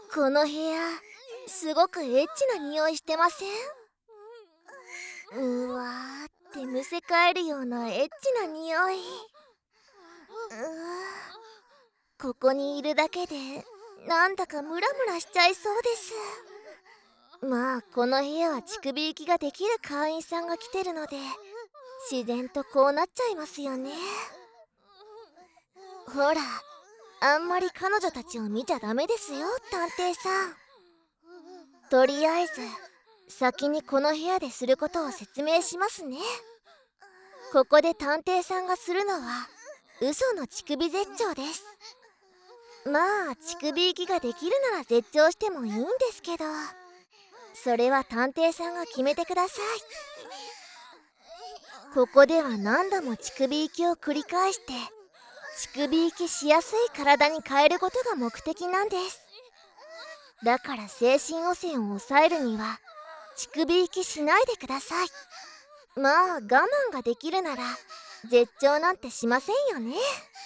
この部屋すごくエッチな匂いしてません？うわーってむせ返るようなエッチな匂い。ここにいるだけでなんだかムラムラしちゃいそうです。まあこの部屋は乳首行きができる会員さんが来てるので自然とこうなっちゃいますよね。ほら、あんまり彼女たちを見ちゃダメですよ、探偵さん。とりあえず先にこの部屋ですることを説明しますね。ここで探偵さんがするのは嘘の乳首絶頂です。まあ乳首行きができるなら絶頂してもいいんですけど、それは探偵さんが決めてください。ここでは何度も乳首行きを繰り返して乳首行きしやすい体に変えることが目的なんです。だから精神汚染を抑えるには乳首行きしないでください。まあ我慢ができるなら絶頂なんてしませんよね。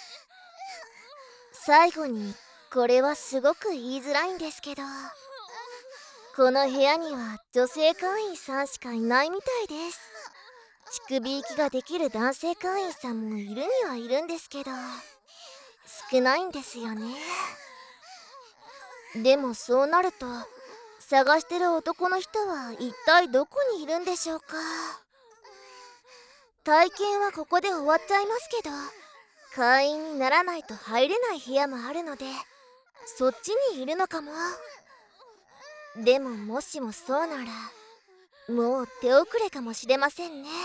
最後にこれはすごく言いづらいんですけど、この部屋には女性会員さんしかいないみたいです。乳首行きができる男性会員さんもいるにはいるんですけど少ないんですよね。でもそうなると探してる男の人は一体どこにいるんでしょうか。体験はここで終わっちゃいますけど会員にならないと入れない部屋もあるのでそっちにいるのかも。でももしもそうならもう手遅れかもしれませんね。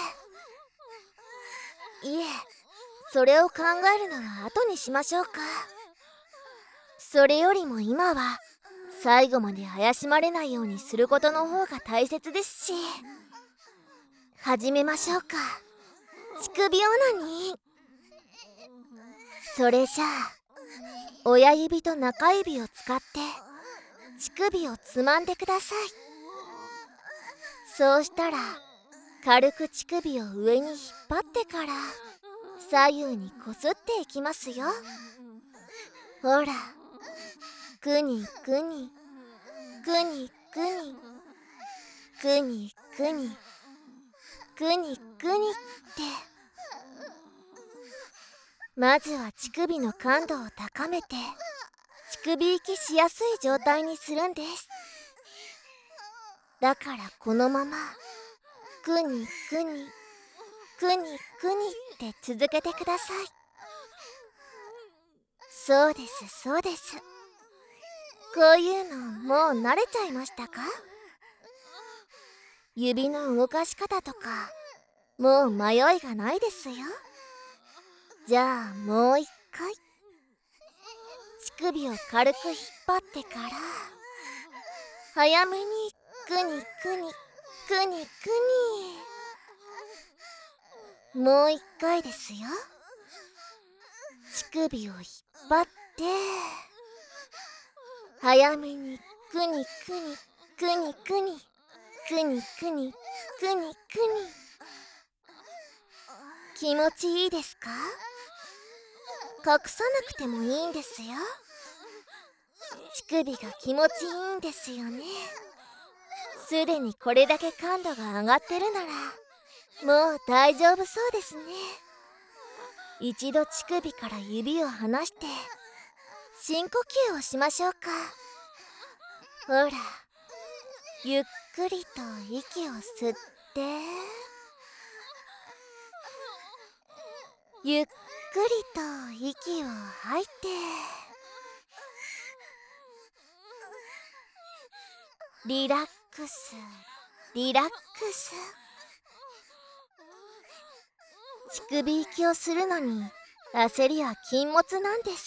いえ、それを考えるのは後にしましょうか。それよりも今は最後まで怪しまれないようにすることの方が大切ですし、始めましょうか。乳首オナニー。それじゃあ親指と中指を使って乳首をつまんでください。そうしたら軽く乳首を上に引っ張ってから左右にこすっていきますよ。ほら、くにくにくにくにくにくにくにくにって、まずは乳首の感度を高めて乳首行きしやすい状態にするんです。だからこのままくにくにくにくにって続けてください。そうですそうです。こういうのもう慣れちゃいましたか？指の動かし方とかもう迷いがないですよ。じゃあもう一回乳首を軽く引っ張ってから早めにくにくにくにくに、もう一回ですよ。乳首を引っ張って早めにくにくにくにくにくにくにくにくに。気持ちいいですか？隠さなくてもいいんですよ。乳首が気持ちいいんですよね。すでにこれだけ感度が上がってるならもう大丈夫そうですね。一度乳首から指を離して深呼吸をしましょうか。ほら、ゆっくりと息を吸ってゆっくりと息を吐いて、リラックスリラックス。乳首息をするのに焦りは禁物なんです。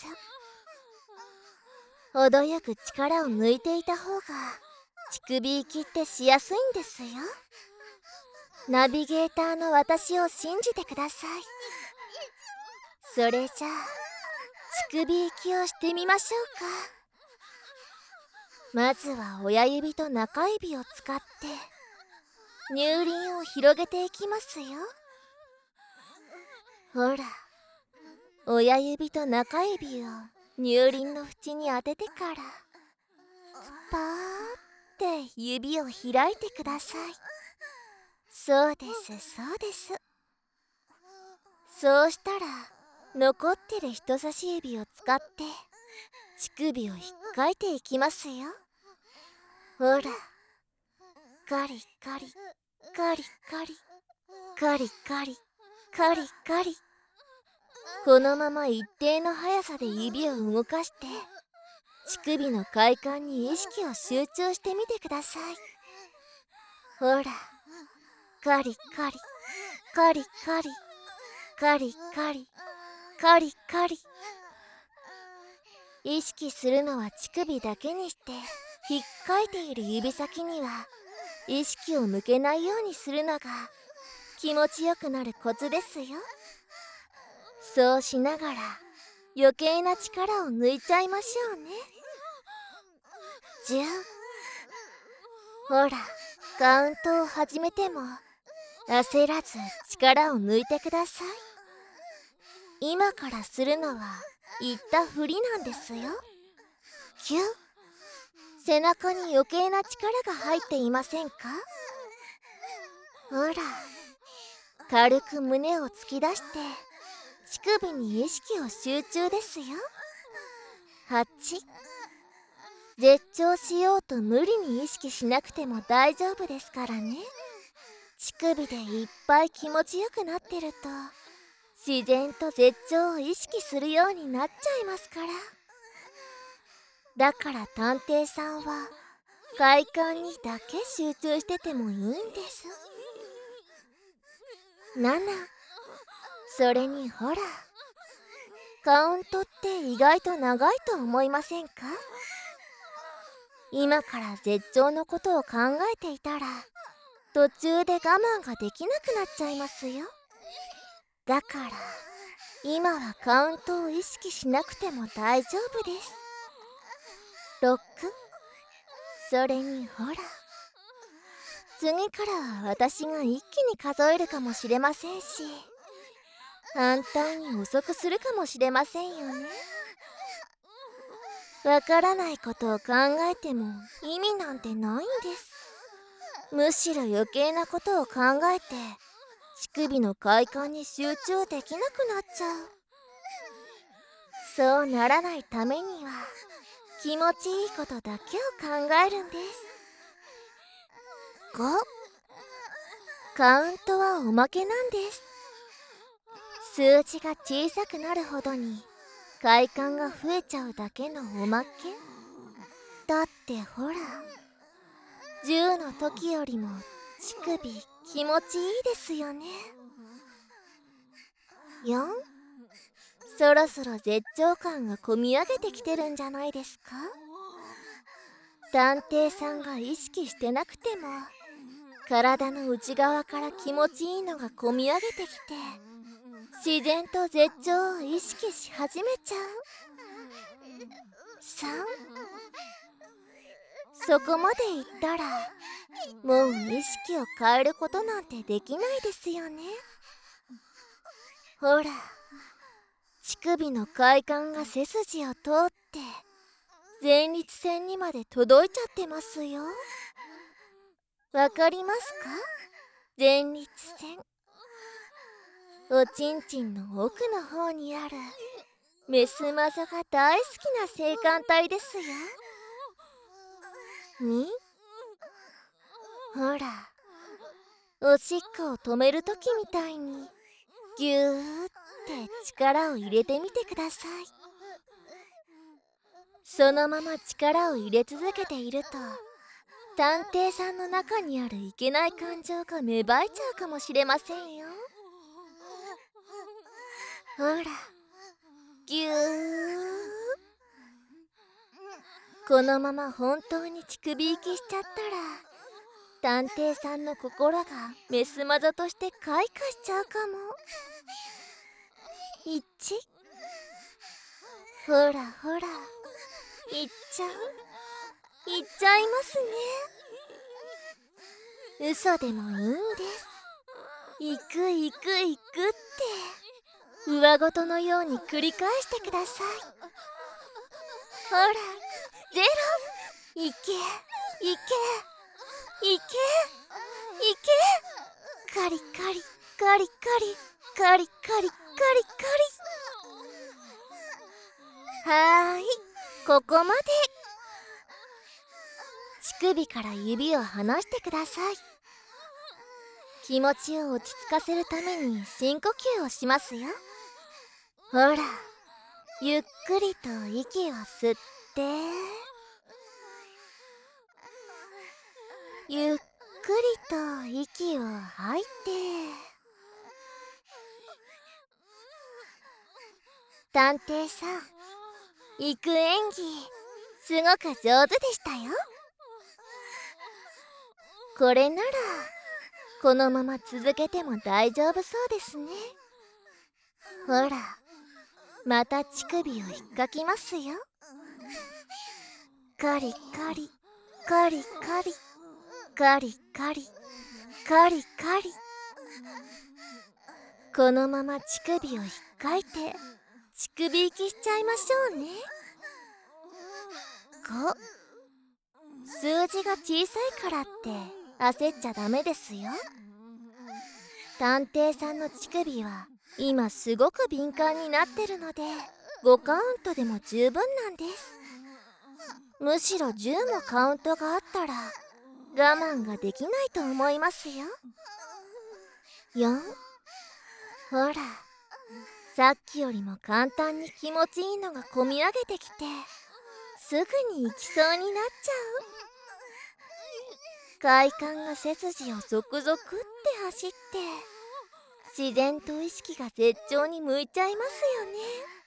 程よく力を抜いていた方が乳首息ってしやすいんですよ。ナビゲーターの私を信じてください。それじゃあ乳首息をしてみましょうか。まずは親指と中指を使って乳輪を広げていきますよ。ほら、親指と中指を乳輪の縁に当ててからパーって指を開いてください。そうです、そうです。そうしたら残ってる人差し指を使って乳首を引っかいていきますよ。ほら、カリカリカリカリカリカリカリカリ。このまま一定の速さで指を動かして乳首の快感に意識を集中してみてください。ほら、カリカリカリカリカリカリカリカリ。意識するのは乳首だけにして、引っかいている指先には意識を向けないようにするのが気持ちよくなるコツですよ。そうしながら余計な力を抜いちゃいましょうね。10。ほら、カウントを始めても焦らず力を抜いてください。今からするのは言ったふりなんですよ。9。背中に余計な力が入っていませんか？ほら、軽く胸を突き出して乳首に意識を集中ですよ。8。絶頂しようと無理に意識しなくても大丈夫ですからね。乳首でいっぱい気持ちよくなってると自然と絶頂を意識するようになっちゃいますから。だから探偵さんは快感にだけ集中しててもいいんです。7。それにほら、カウントって意外と長いと思いませんか？今から絶頂のことを考えていたら途中で我慢ができなくなっちゃいますよ。だから今はカウントを意識しなくても大丈夫です。6。それにほら、次からは私が一気に数えるかもしれませんし、反対に遅くするかもしれませんよね。わからないことを考えても意味なんてないんです。むしろ余計なことを考えて乳首の快感に集中できなくなっちゃう。そうならないためには気持ちいいことだけを考えるんです。5。カウントはおまけなんです。数字が小さくなるほどに快感が増えちゃうだけのおまけ。だってほら、10の時よりも乳首気持ちいいですよね。4。そろそろ絶頂感がこみ上げてきてるんじゃないですか？探偵さんが意識してなくても体の内側から気持ちいいのがこみ上げてきて自然と絶頂を意識し始めちゃう。3。そこまでいったらもう意識を変えることなんてできないですよね。ほら、乳首の快感が背筋を通って前立腺にまで届いちゃってますよ。わかりますか？前立腺。おちんちんの奥の方にあるメスマゾが大好きな性感帯ですよ。2。ほら、おしっこを止めるときみたいにぎゅーって力を入れてみてください。そのまま力を入れ続けていると探偵さんの中にあるいけない感情が芽生えちゃうかもしれませんよ。ほら、ぎゅー。このまま本当に乳首行きしちゃったら探偵さんの心がメスマゾとして開花しちゃうかも。1。ほらほら、いっちゃいますね。嘘でもいいんです。行く行く行くって上ごとのように繰り返してください。ほら、0。 いけいけいけいけ、カリカリカリカリカリカリカリカリ。はーい、ここまで。乳首から指を離してください。気持ちを落ち着かせるために深呼吸をしますよ。ほら、ゆっくりと息を吸って、ゆっくりと息を吐いて、探偵さん、行く演技すごく上手でしたよ。これならこのまま続けても大丈夫そうですね。ほら、また乳首を引っかきますよ。カリカリカリカリカリカリカリカリ。このまま乳首を引っかいて乳首息しちゃいましょうね。5、数字が小さいからって焦っちゃダメですよ。探偵さんの乳首は今すごく敏感になってるので5カウントでも十分なんです。むしろ10もカウントがあったら我慢ができないと思いますよ。4、ほら、さっきよりも簡単に気持ちいいのがこみ上げてきてすぐに行きそうになっちゃう。快感が背筋をゾクゾクって走って自然と意識が絶頂に向いちゃいますよね。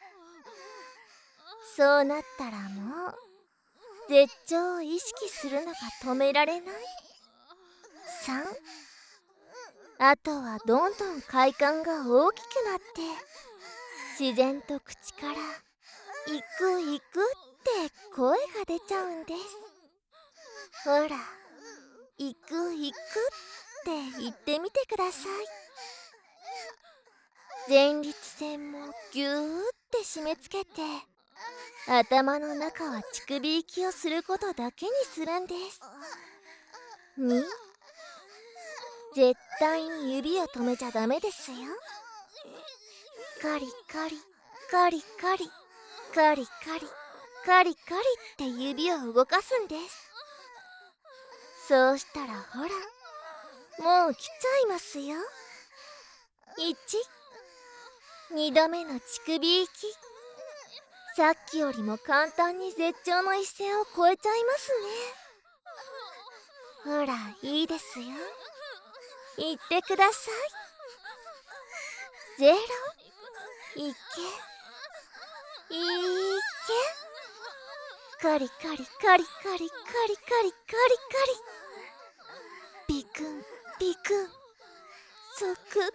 そうなったらもう絶頂を意識するのが止められない。3、あとはどんどん快感が大きくなって自然と口から「行く行く」って声が出ちゃうんです。ほら、行く行くって言ってみてください。前立腺もぎゅーって締め付けて頭の中は乳首息をすることだけにするんです。2、絶対に指を止めちゃダメですよ。カリカリカリカリカリカリカリカリって指を動かすんです。そうしたらほら、もう来ちゃいますよ。1、2度目の乳首息。さっきよりも簡単に絶頂の一線を越えちゃいますね。ほら、いいですよ。言ってください。0、いけいけ、カリカリカリカリカリカリカリカリビクンビクン、ゾクゾク。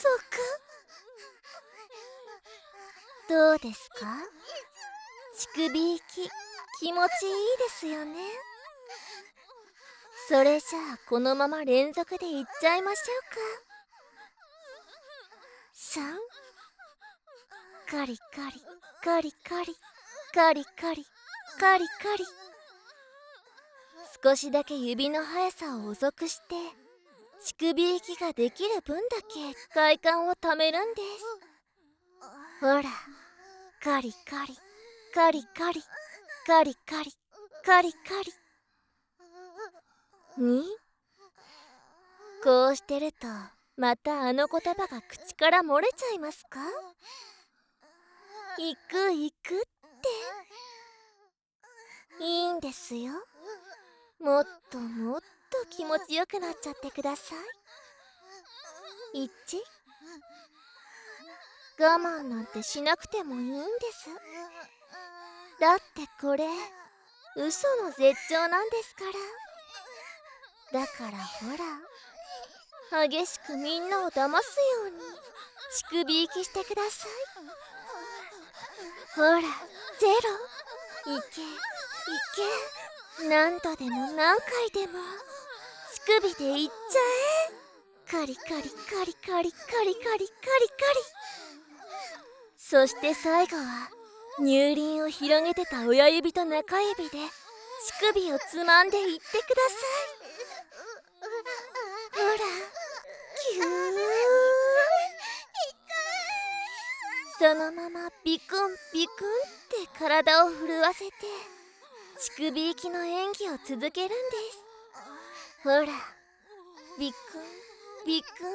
どうですか？乳首息気持ちいいですよね。それじゃあこのまま連続でいっちゃいましょうか。3、カリカリカリカリカリカリカリカリ。少しだけ指の速さを遅くして乳首息ができる分だけ快感をためるんです。ほら、カリカリカリカリカリカリカリカリ。2、こうしてるとまたあの言葉が口から漏れちゃいますか？行く行くっていいんですよ。もっともっと気持ちよくなっちゃってください。1、我慢なんてしなくてもいいんです。だってこれ嘘の絶頂なんですから。だからほら、激しくみんなを騙すように乳首息してください。ほら、0、いけいけ、何度でも何回でも乳首でいっちゃえ。カリカリカリカリカリカリカリカリ。そして最後は乳輪を広げてた親指と中指で乳首をつまんでいってください。ほら、キュー。そのままビクンビクンって体を震わせて乳首息の演技を続けるんです。ほら、ビクンビクンって。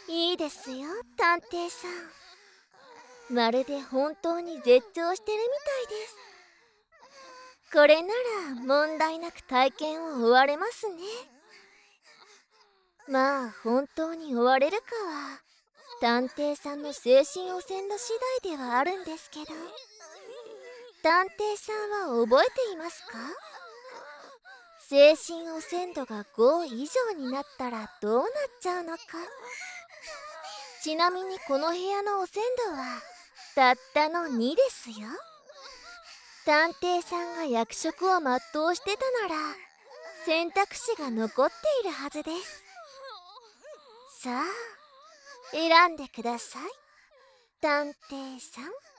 いいですよ、探偵さん。まるで本当に絶頂してるみたいです。これなら問題なく体験を終われますね。まあ本当に終われるかは探偵さんの精神汚染度次第ではあるんですけど、探偵さんは覚えていますか？精神汚染度が5以上になったらどうなっちゃうのか。ちなみにこの部屋の汚染度はたったの2ですよ。探偵さんが役職を全うしてたなら選択肢が残っているはずです。さあ選んでください、探偵さん。